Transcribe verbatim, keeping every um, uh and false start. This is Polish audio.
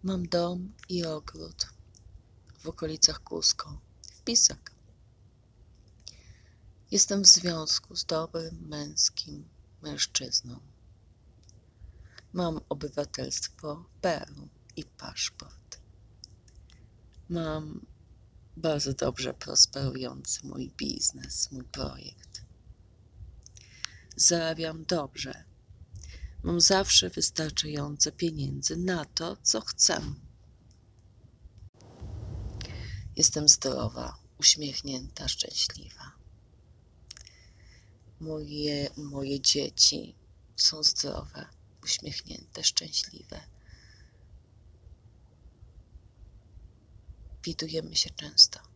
Mam dom i ogród w okolicach Cusco, w Pisac. Jestem w związku z dobrym, męskim mężczyzną. Mam obywatelstwo Peru i paszport. Mam bardzo dobrze prosperujący mój biznes, mój projekt. Zarabiam dobrze. Mam zawsze wystarczająco pieniędzy na to, co chcę. Jestem zdrowa, uśmiechnięta, szczęśliwa. Moje, moje dzieci są zdrowe, uśmiechnięte, szczęśliwe. Widujemy się często.